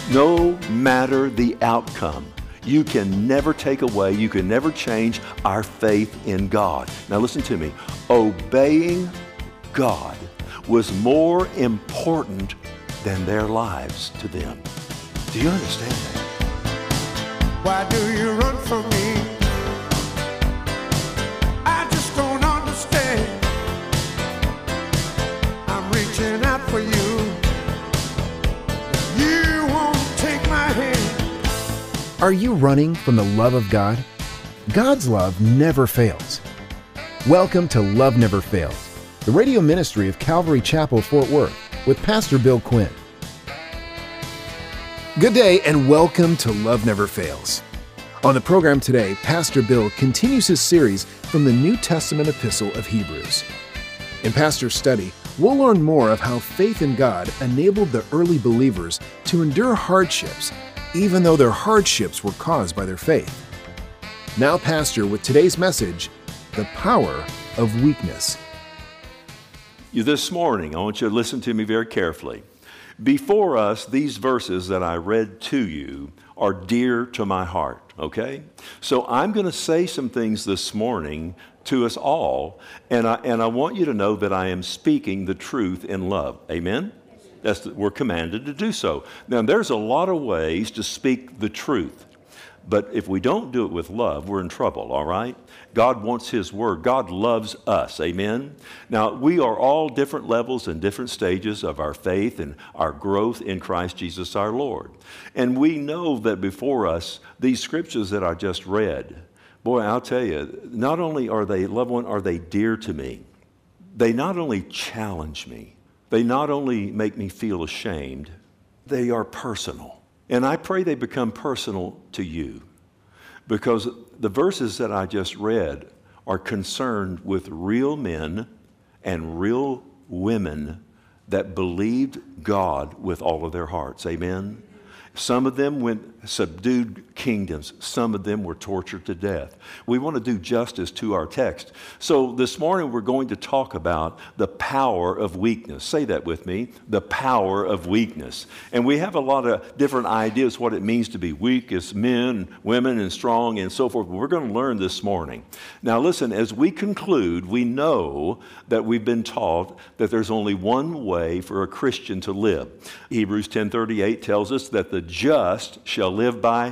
No matter the outcome, you can never take away, you can never change our faith in God. Now listen to me. Obeying God was more important than their lives to them. Do you understand that? Why do you run from me? I just don't understand. I'm reaching out for you. You won't take my hand. Are you running from the love of God? God's love never fails. Welcome to Love Never Fails, the radio ministry of Calvary Chapel, Fort Worth, with Pastor Bill Quinn. Good day and welcome to Love Never Fails. On the program today, Pastor Bill continues his series from the New Testament epistle of Hebrews. In Pastor's study, we'll learn more of how faith in God enabled the early believers to endure hardships, even though their hardships were caused by their faith. Now, Pastor, with today's message, the power of weakness. This morning, I want you to listen to me very carefully. Before us, these verses that I read to you are dear to my heart, okay? So I'm going to say some things this morning to us all, and I want you to know that I am speaking the truth in love. Amen? We're commanded to do so. Now, there's a lot of ways to speak the truth, but if we don't do it with love, we're in trouble, all right? God wants His Word. God loves us, amen? Now, we are all different levels and different stages of our faith and our growth in Christ Jesus our Lord. And we know that before us, these scriptures that I just read, boy, I'll tell you, not only are they, loved one, are they dear to me, they not only challenge me, they not only make me feel ashamed, they are personal. And I pray they become personal to you, because the verses that I just read are concerned with real men and real women that believed God with all of their hearts. Amen? Some of them subdued kingdoms. Some of them were tortured to death. We want to do justice to our text. So this morning we're going to talk about the power of weakness. Say that with me, the power of weakness. And we have a lot of different ideas what it means to be weak as men, women, and strong, and so forth. But we're going to learn this morning. Now listen, as we conclude, we know that we've been taught that there's only one way for a Christian to live. Hebrews 10:38 tells us that the just shall live by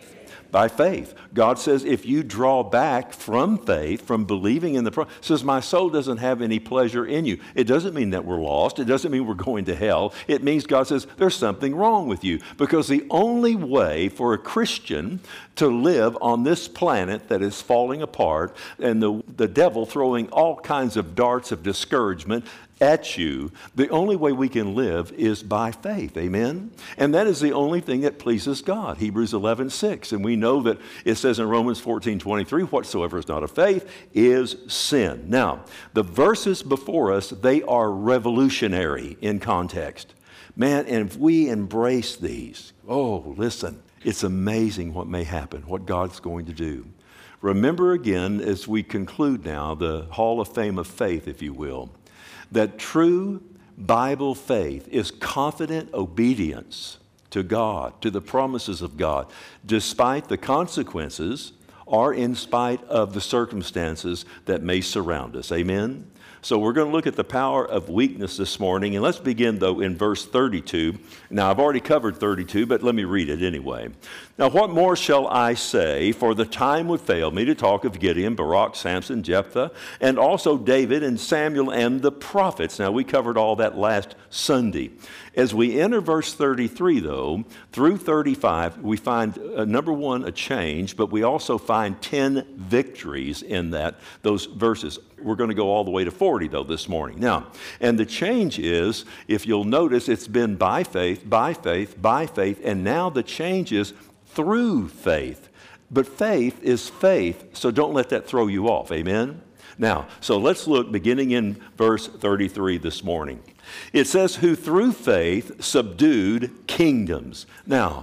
faith. God says if you draw back from faith, from believing in the says my soul doesn't have any pleasure in you. It doesn't mean that we're lost. It doesn't mean we're going to hell. It means God says there's something wrong with you, because the only way for a Christian to live on this planet that is falling apart and the devil throwing all kinds of darts of discouragement at you, the only way we can live is by faith. Amen? And that is the only thing that pleases God. Hebrews 11:6. And we know that it says in Romans 14:23, whatsoever is not of faith is sin. Now, the verses before us, they are revolutionary in context. Man, and if we embrace these, oh, listen, it's amazing what may happen, what God's going to do. Remember again, as we conclude now, the Hall of Fame of Faith, if you will, that true Bible faith is confident obedience to God, to the promises of God, despite the consequences or in spite of the circumstances that may surround us. Amen? So we're going to look at the power of weakness this morning, and let's begin, though, in verse 32. Now, I've already covered 32, but let me read it anyway. Now, what more shall I say? For the time would fail me to talk of Gideon, Barak, Samson, Jephthah, and also David and Samuel and the prophets. Now, we covered all that last Sunday. As we enter verse 33, though, through 35, we find, number one, a change, but we also find 10 victories in those verses. We're going to go all the way to 40, though, this morning. Now, and the change is, if you'll notice, it's been by faith, by faith, by faith, and now the change is through faith. But faith is faith, so don't let that throw you off. Amen? Now, so let's look beginning in verse 33 this morning. It says, who through faith subdued kingdoms. Now,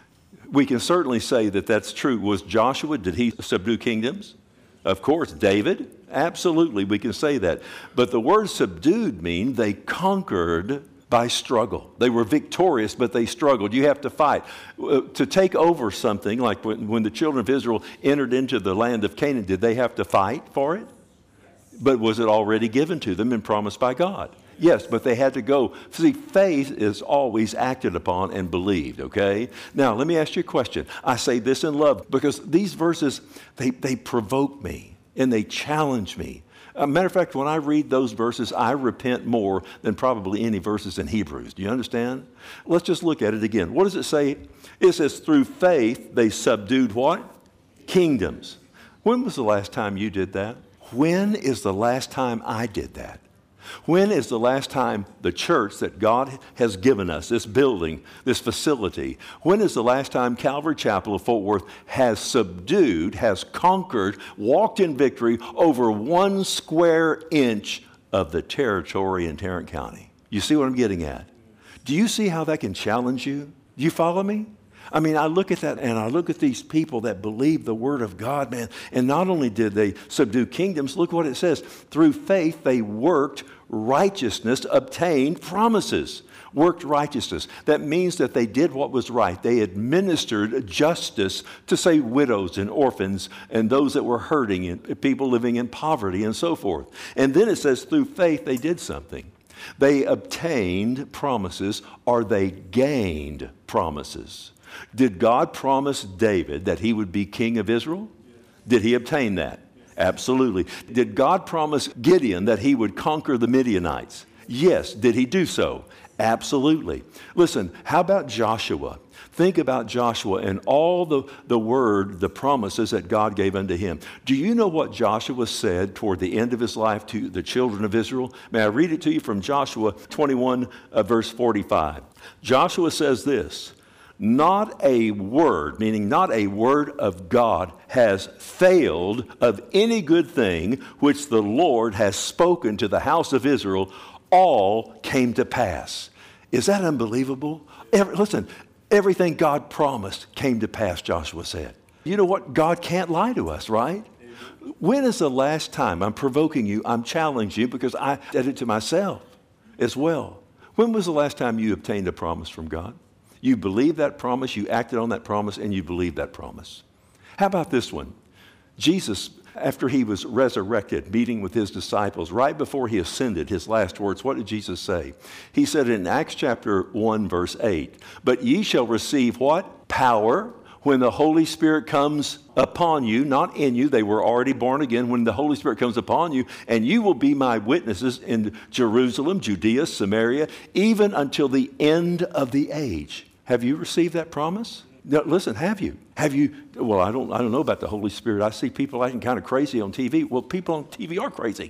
we can certainly say that that's true. Was Joshua, did he subdue kingdoms? Of course. David? Absolutely, we can say that. But the word subdued means they conquered By struggle. They were victorious, but they struggled. You have to fight. To take over something, like when the children of Israel entered into the land of Canaan, did they have to fight for it? But was it already given to them and promised by God? Yes, but they had to go. See, faith is always acted upon and believed, okay? Now, let me ask you a question. I say this in love because these verses, they provoke me and they challenge me. Matter of fact, when I read those verses, I repent more than probably any verses in Hebrews. Do you understand? Let's just look at it again. What does it say? It says, through faith, they subdued what? Kingdoms. When was the last time you did that? When is the last time I did that? When is the last time the church that God has given us, this building, this facility, when is the last time Calvary Chapel of Fort Worth has subdued, has conquered, walked in victory over 1 square inch of the territory in Tarrant County? You see what I'm getting at? Do you see how that can challenge you? Do you follow me? I mean, I look at that and I look at these people that believe the word of God, man. And not only did they subdue kingdoms, look what it says. Through faith, they worked righteousness, obtained promises. Worked righteousness. That means that they did what was right. They administered justice to, say, widows and orphans and those that were hurting and people living in poverty and so forth. And then it says through faith, they did something. They obtained promises or they gained promises. Did God promise David that he would be king of Israel? Did he obtain that? Absolutely. Did God promise Gideon that he would conquer the Midianites? Yes. Did he do so? Absolutely. Listen, how about Joshua? Think about Joshua and all the promises that God gave unto him. Do you know what Joshua said toward the end of his life to the children of Israel? May I read it to you from Joshua 21, verse 45. Joshua says this, not a word, meaning not a word of God, has failed of any good thing which the Lord has spoken to the house of Israel. All came to pass. Is that unbelievable? Listen, everything God promised came to pass, Joshua said. You know what? God can't lie to us, right? When is the last time, I'm provoking you, I'm challenging you because I did it to myself as well. When was the last time you obtained a promise from God? You believed that promise, you acted on that promise, and you believed that promise. How about this one? Jesus, after he was resurrected, meeting with his disciples, right before he ascended, his last words, what did Jesus say? He said in Acts chapter 1, verse 8, but ye shall receive what? Power when the Holy Spirit comes upon you, not in you. They were already born again. When the Holy Spirit comes upon you, and you will be my witnesses in Jerusalem, Judea, Samaria, even until the end of the age. Have you received that promise? No, listen, have you? Have you? Well, I don't know about the Holy Spirit. I see people acting kind of crazy on TV. Well, people on TV are crazy.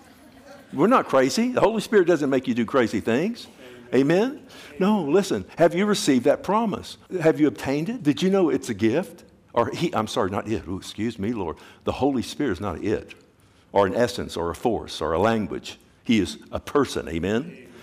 We're not crazy. The Holy Spirit doesn't make you do crazy things. Amen? No, listen. Have you received that promise? Have you obtained it? Did you know it's a gift? I'm sorry, not it. Ooh, excuse me, Lord. The Holy Spirit is not it, or an essence, or a force, or a language. He is a person. Amen? It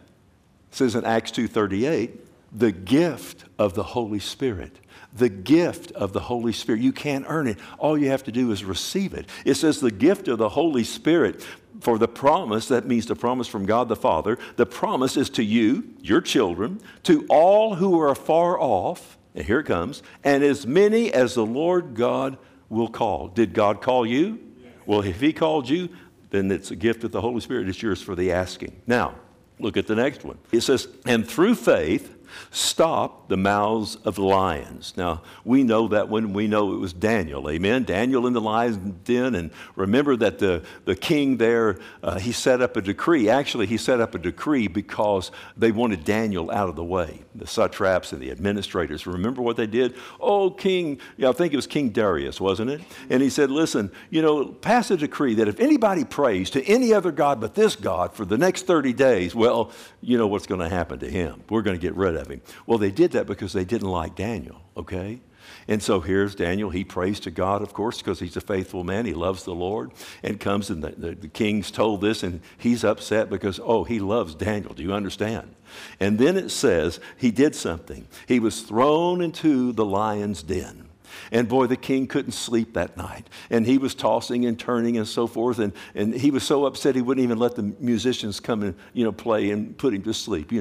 says in Acts 2:38, the gift of the Holy Spirit. The gift of the Holy Spirit. You can't earn it. All you have to do is receive it. It says the gift of the Holy Spirit for the promise. That means the promise from God the Father. The promise is to you, your children, to all who are far off. And here it comes. And as many as the Lord God will call. Did God call you? Well, if he called you, then it's a gift of the Holy Spirit. It's yours for the asking. Now, look at the next one. It says, and through faith, stop the mouths of lions. Now, we know that when we know it was Daniel, amen? Daniel in the lion's den, and remember that the king there, he set up a decree. Actually, he set up a decree because they wanted Daniel out of the way, the satraps and the administrators. Remember what they did? Oh, King, I think it was King Darius, wasn't it? And he said, listen, pass a decree that if anybody prays to any other god but this God for the next 30 days, well, you know what's going to happen to him. We're going to get rid of him. Well, they did that because they didn't like Daniel, okay? And so here's Daniel. He prays to God, of course, because he's a faithful man. He loves the Lord, and comes, and the king's told this, and he's upset because, he loves Daniel. Do you understand? And then it says he did something. He was thrown into the lion's den. And boy, the king couldn't sleep that night. And he was tossing and turning and so forth. And he was so upset he wouldn't even let the musicians come and, play and put him to sleep,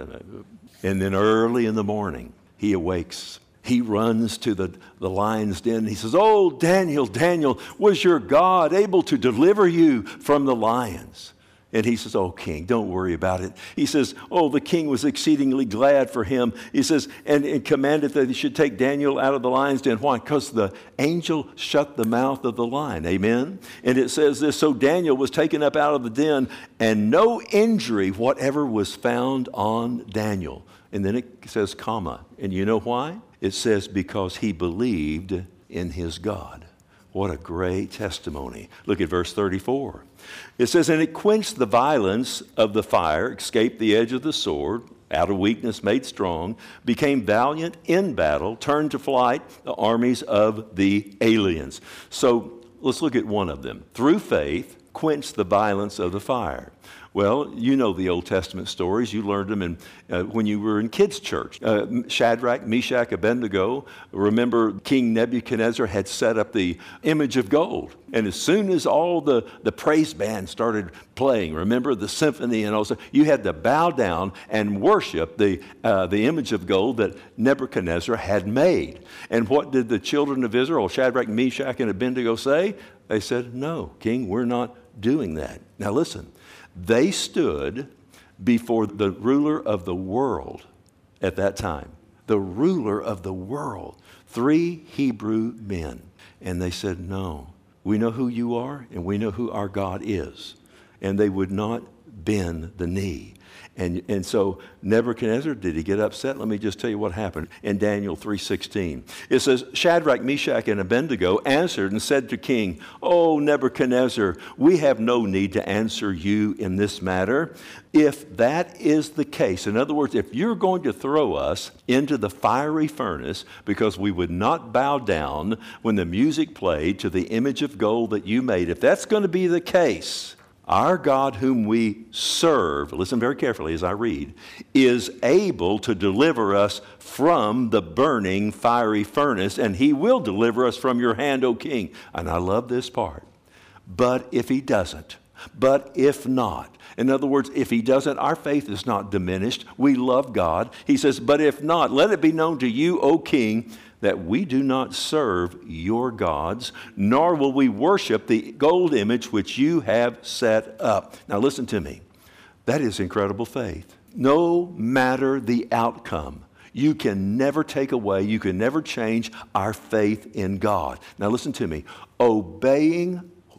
And then early in the morning, he awakes. He runs to the lion's den. And he says, "Oh, Daniel, Daniel, was your God able to deliver you from the lions?" And he says, "Oh, king, don't worry about it." He says, "Oh, the king was exceedingly glad for him." He says, and commanded that he should take Daniel out of the lion's den. Why? Because the angel shut the mouth of the lion. Amen? And it says this, "So Daniel was taken up out of the den, and no injury whatever was found on Daniel." And then it says, comma. And you know why? It says, because he believed in his God. What a great testimony. Look at verse 34. It says, "And it quenched the violence of the fire, escaped the edge of the sword, out of weakness made strong, became valiant in battle, turned to flight the armies of the aliens." So let's look at one of them. Through faith, quenched the violence of the fire. Well, you know the Old Testament stories. You learned them when you were in kids' church. Shadrach, Meshach, Abednego. Remember, King Nebuchadnezzar had set up the image of gold. And as soon as all the praise band started playing, remember the symphony and also, you had to bow down and worship the image of gold that Nebuchadnezzar had made. And what did the children of Israel, Shadrach, Meshach, and Abednego say? They said, "No, King, we're not doing that." Now listen. They stood before the ruler of the world at that time. The ruler of the world. 3 Hebrew men. And they said, "No, we know who you are and we know who our God is." And they would not bend the knee. And so Nebuchadnezzar, did he get upset? Let me just tell you what happened in Daniel 3:16. It says, "Shadrach, Meshach, and Abednego answered and said to King, 'O Nebuchadnezzar, we have no need to answer you in this matter. If that is the case,'" in other words, if you're going to throw us into the fiery furnace because we would not bow down when the music played to the image of gold that you made, if that's going to be the case, our God whom we serve," listen very carefully as I read, "is able to deliver us from the burning fiery furnace, and he will deliver us from your hand, O king." And I love this part. "But if he doesn't, but if not," in other words, if he doesn't, our faith is not diminished. We love God. He says, "But if not, let it be known to you, O king, that we do not serve your gods, nor will we worship the gold image which you have set up." Now listen to me. That is incredible faith. No matter the outcome, you can never take away, you can never change our faith in God. Now listen to me. Obeying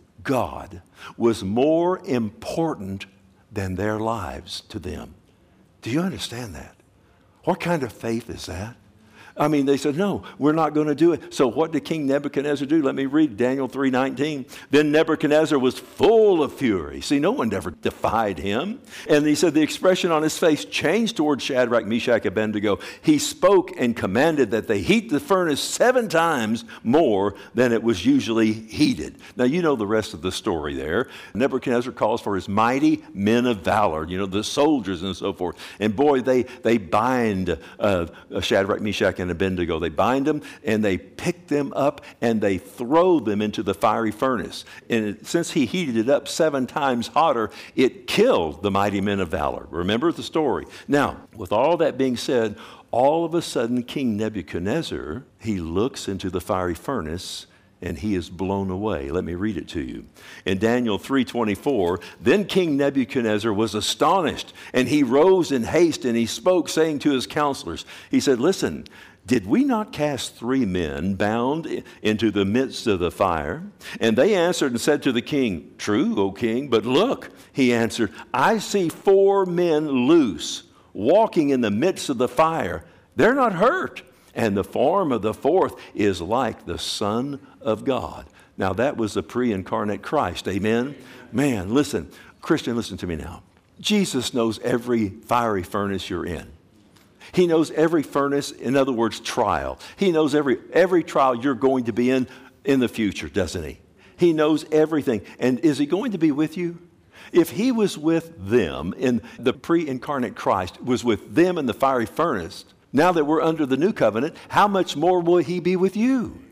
God was more important than their lives to them. Do you understand that? What kind of faith is that? I mean, they said, "No, we're not going to do it." So what did King Nebuchadnezzar do? Let me read Daniel 3:19. "Then Nebuchadnezzar was full of fury." See, no one ever defied him. And he said the expression on his face changed towards Shadrach, Meshach, Abednego. He spoke and commanded that they heat the furnace 7 times more than it was usually heated. Now, you know the rest of the story there. Nebuchadnezzar calls for his mighty men of valor, the soldiers and so forth. And boy, they bind Shadrach, Meshach, and Abednego. They bind them and they pick them up and they throw them into the fiery furnace. And since he heated it up 7 times hotter, it killed the mighty men of valor. Remember the story. Now, with all that being said, all of a sudden King Nebuchadnezzar, he looks into the fiery furnace and he is blown away. Let me read it to you. In Daniel 3:24, "Then King Nebuchadnezzar was astonished, and he rose in haste, and he spoke, saying to his counselors," he said, "Listen, did we not cast 3 men bound into the midst of the fire? And they answered and said to the king, 'True, O king, but look,' he answered, 'I see 4 men loose, walking in the midst of the fire. They're not hurt. And the form of the 4th is like the Son of God.'" Now that was the pre-incarnate Christ. Amen? Man, listen. Christian, listen to me now. Jesus knows every fiery furnace you're in. He knows every furnace, in other words, trial. He knows every trial you're going to be in the future, doesn't he? He knows everything. And is he going to be with you? If he was with them in the pre-incarnate Christ, was with them in the fiery furnace, now that we're under the new covenant, how much more will he be with you?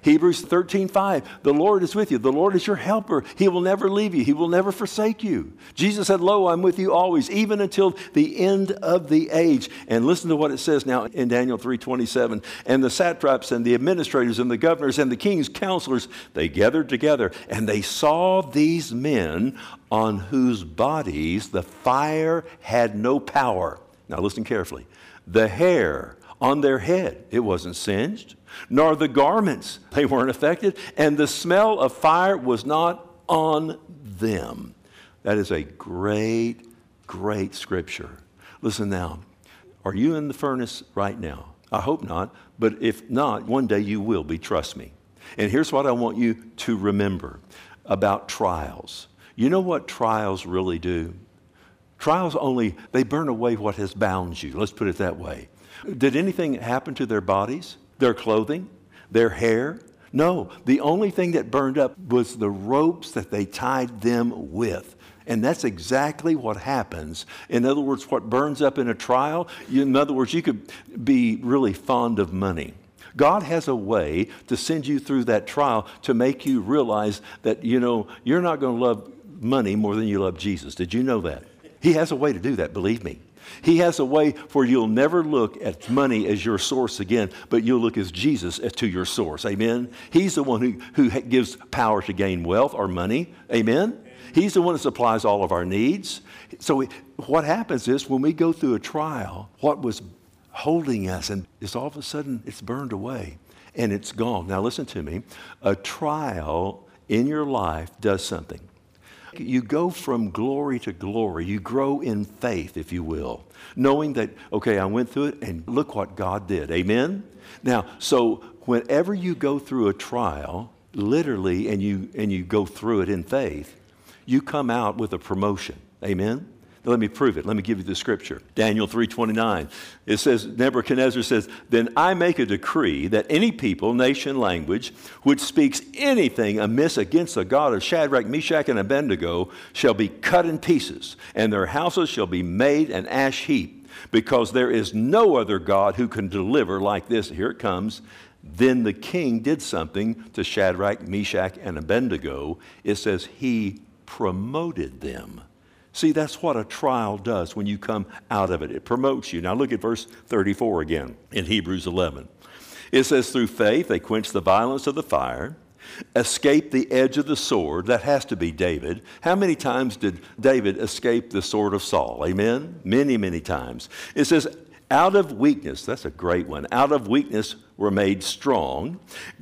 Hebrews 13:5, the Lord is with you. The Lord is your helper. He will never leave you. He will never forsake you. Jesus said, lo, I'm with you always, even until the end of the age. And listen to what it says now in Daniel 3:27. And the satraps and the administrators and the governors and the king's counselors, they gathered together, and they saw these men on whose bodies the fire had no power. Now listen carefully. The hair on their head, it wasn't singed, nor the garments, they weren't affected, and the smell of fire was not on them. That is a great, great scripture. Listen now, are you in the furnace right now? I hope not, but if not, one day you will be, trust me. And here's what I want you to remember about trials. You know what trials really do? Trials only, they burn away what has bound you. Let's put it that way. Did anything happen to their bodies, their clothing, their hair? No. The only thing that burned up was the ropes that they tied them with. And that's exactly what happens. In other words, what burns up in a trial, in other words, you could be really fond of money. God has a way to send you through that trial to make you realize that, you're not going to love money more than you love Jesus. Did you know that? He has a way to do that, believe me. He has a way for you'll never look at money as your source again, but you'll look as Jesus to your source. Amen? He's the one who gives power to gain wealth or money. Amen? He's the one that supplies all of our needs. So what happens is when we go through a trial, what was holding us, and it's all of a sudden it's burned away and it's gone. Now listen to me. A trial in your life does something. You go from glory to glory. You grow in faith, if you will, knowing that, okay, I went through it and look what God did. Amen? Now, so whenever you go through a trial, literally, and you go through it in faith, you come out with a promotion. Amen? Now, let me prove it. Let me give you the scripture. Daniel 3:29. It says, Nebuchadnezzar says, then I make a decree that any people, nation, language, which speaks anything amiss against the God of Shadrach, Meshach, and Abednego shall be cut in pieces, and their houses shall be made an ash heap, because there is no other God who can deliver like this. Here it comes. Then the king did something to Shadrach, Meshach, and Abednego. It says he promoted them. See, that's what a trial does when you come out of it. It promotes you. Now look at verse 34 again in Hebrews 11. It says, through faith they quenched the violence of the fire, escaped the edge of the sword. That has to be David. How many times did David escape the sword of Saul? Amen? Many, many times. It says, out of weakness, that's a great one, out of weakness were made strong,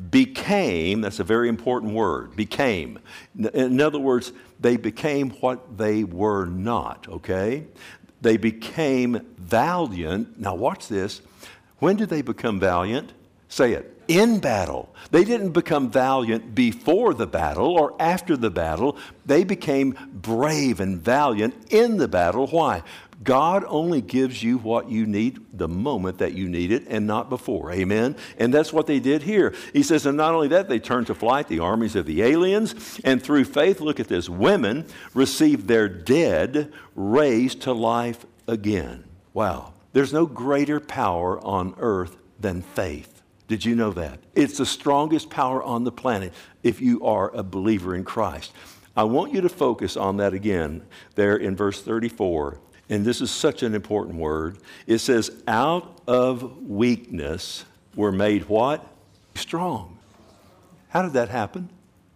became, that's a very important word, became. In other words, they became what they were not, okay? They became valiant. Now watch this. When did they become valiant? Say it. In battle. They didn't become valiant before the battle or after the battle. They became brave and valiant in the battle. Why? God only gives you what you need the moment that you need it and not before. Amen? And that's what they did here. He says, and not only that, they turned to flight the armies of the aliens, and through faith, look at this, women received their dead raised to life again. Wow. There's no greater power on earth than faith. Did you know that? It's the strongest power on the planet if you are a believer in Christ. I want you to focus on that again there in verse 34. And this is such an important word. It says, out of weakness were made what? Strong. How did that happen?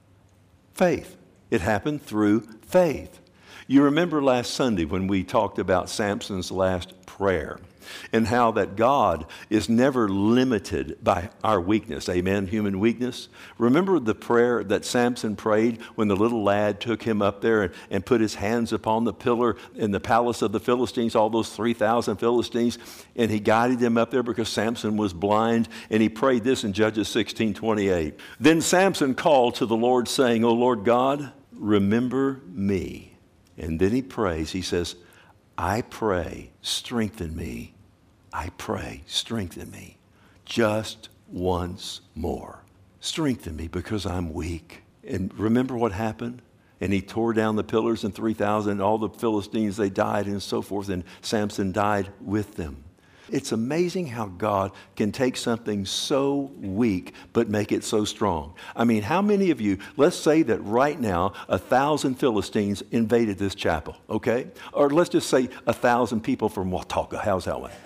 Faith. It happened through faith. You remember last Sunday when we talked about Samson's last prayer and how that God is never limited by our weakness. Amen, human weakness. Remember the prayer that Samson prayed when the little lad took him up there and put his hands upon the pillar in the palace of the Philistines, all those 3,000 Philistines, and he guided them up there because Samson was blind, and he prayed this in Judges 16:28. Then Samson called to the Lord saying, O Lord God, remember me. And then he prays, he says, I pray, strengthen me. I pray, strengthen me just once more. Strengthen me because I'm weak. And remember what happened? And he tore down the pillars, and 3,000, all the Philistines, they died and so forth, and Samson died with them. It's amazing how God can take something so weak but make it so strong. I mean, how many of you, let's say that right now 1,000 Philistines invaded this chapel, okay? Or let's just say 1,000 people from Watauga. How's that one?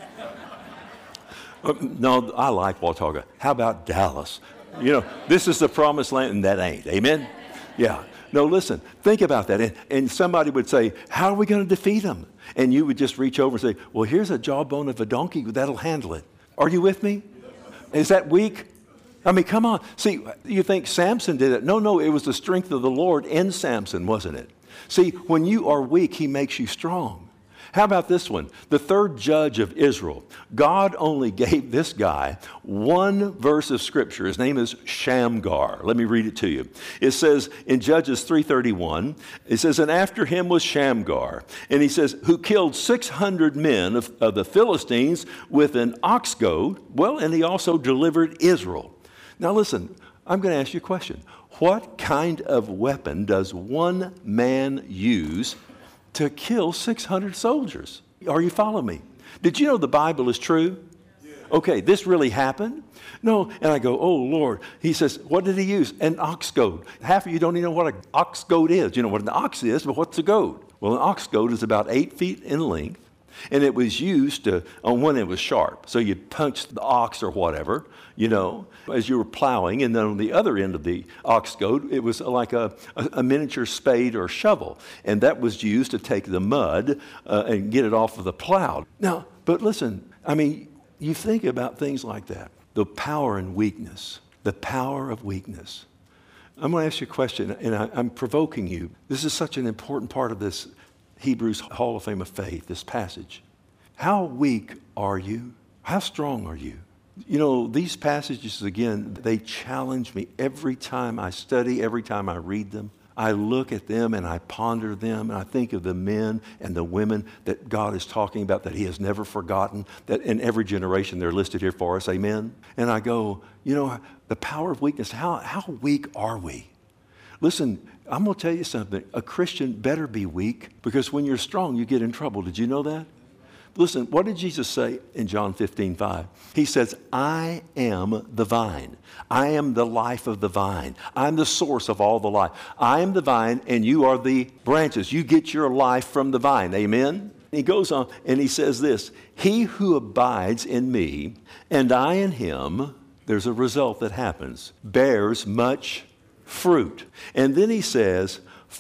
No, I like Watauga. How about Dallas? You know, this is the promised land, and that ain't. Amen? Yeah. No, listen, think about that. And somebody would say, how are we going to defeat them? And you would just reach over and say, well, here's a jawbone of a donkey. That'll handle it. Are you with me? Is that weak? I mean, come on. See, you think Samson did it. No, it was the strength of the Lord in Samson, wasn't it? See, when you are weak, he makes you strong. How about this one? The third judge of Israel. God only gave this guy one verse of Scripture. His name is Shamgar. Let me read it to you. It says in Judges 3:31, it says, and after him was Shamgar. And he says, who killed 600 men of the Philistines with an ox goad. Well, and he also delivered Israel. Now listen, I'm going to ask you a question. What kind of weapon does one man use to kill 600 soldiers? Are you following me? Did you know the Bible is true? Yeah. Okay, this really happened? No, and I go, oh, Lord. He says, what did he use? An ox goad. Half of you don't even know what an ox goad is. You know what an ox is, but what's a goad? Well, an ox goad is about 8 feet in length, and it was used to, on one end was sharp. So you punch the ox or whatever, you know, as you were plowing. And then on the other end of the ox goad, it was like a miniature spade or shovel. And that was used to take the mud and get it off of the plow. Now, but listen, I mean, you think about things like that. The power and weakness. The power of weakness. I'm going to ask you a question, and I'm provoking you. This is such an important part of this Hebrews Hall of Fame of Faith, this passage. How weak are you? How strong are you? You know, these passages, again, they challenge me every time I study, every time I read them. I look at them and I ponder them, and I think of the men and the women that God is talking about, that he has never forgotten, that in every generation they're listed here for us, amen? And I go, you know, the power of weakness, how weak are we? Listen, I'm going to tell you something. A Christian better be weak, because when you're strong, you get in trouble. Did you know that? Listen, what did Jesus say in John 15:5? He says, I am the vine. I am the life of the vine. I'm the source of all the life. I am the vine, and you are the branches. You get your life from the vine. Amen? He goes on, and he says this, he who abides in me, and I in him, there's a result that happens, bears much fruit. And then he says,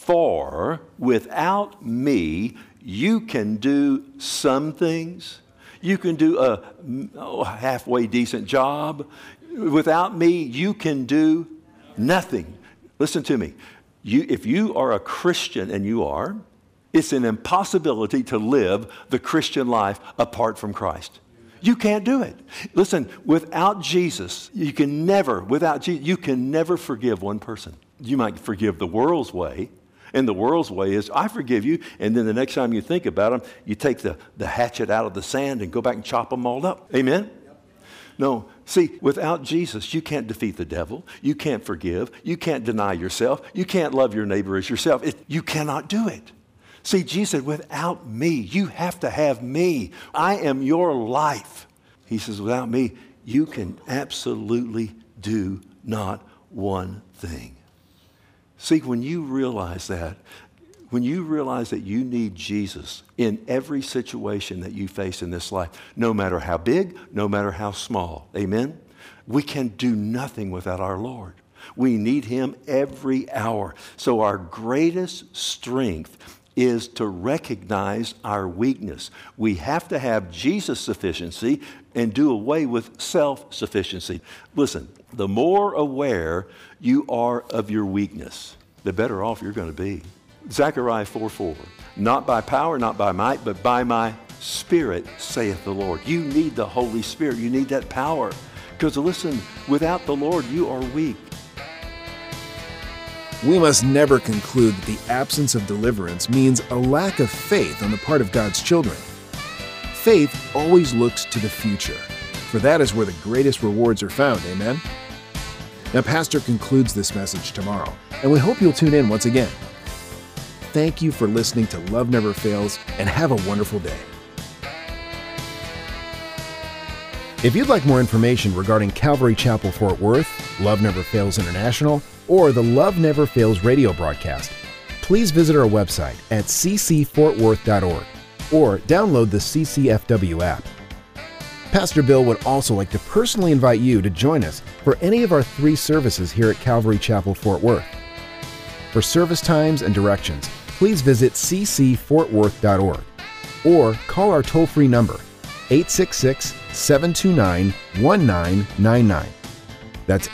for without me, you can do some things. You can do a halfway decent job. Without me, you can do nothing. Listen to me. If you are a Christian, and you are, it's an impossibility to live the Christian life apart from Christ. You can't do it. Listen, without Jesus, you can never forgive one person. You might forgive the world's way. And the world's way is, I forgive you, and then the next time you think about them, you take the hatchet out of the sand and go back and chop them all up. Amen? Yep. No, see, without Jesus, you can't defeat the devil. You can't forgive. You can't deny yourself. You can't love your neighbor as yourself. You cannot do it. See, Jesus said, without me, you have to have me. I am your life. He says, without me, you can absolutely do not one thing. See, when you realize that you need Jesus in every situation that you face in this life, no matter how big, no matter how small, amen? We can do nothing without our Lord. We need him every hour. So our greatest strength is to recognize our weakness. We have to have Jesus' sufficiency and do away with self-sufficiency. Listen, the more aware you are of your weakness, the better off you're going to be. Zechariah 4:4, not by power, not by might, but by my Spirit, saith the Lord. You need the Holy Spirit. You need that power. Because listen, without the Lord, you are weak. We must never conclude that the absence of deliverance means a lack of faith on the part of God's children. Faith always looks to the future, for that is where the greatest rewards are found, amen? Now, Pastor concludes this message tomorrow, and we hope you'll tune in once again. Thank you for listening to Love Never Fails, and have a wonderful day. If you'd like more information regarding Calvary Chapel Fort Worth, Love Never Fails International, or the Love Never Fails radio broadcast, please visit our website at ccfortworth.org or download the CCFW app. Pastor Bill would also like to personally invite you to join us for any of our 3 services here at Calvary Chapel Fort Worth. For service times and directions, please visit ccfortworth.org or call our toll-free number, 866-729-1999. That's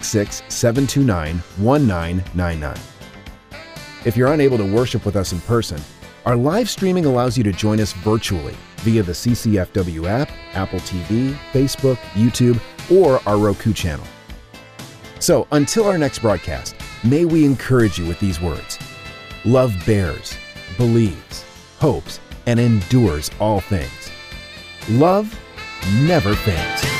866-729-1999. If you're unable to worship with us in person, our live streaming allows you to join us virtually via the CCFW app, Apple TV, Facebook, YouTube, or our Roku channel. So until our next broadcast, may we encourage you with these words. Love bears, believes, hopes, and endures all things. Love never fails.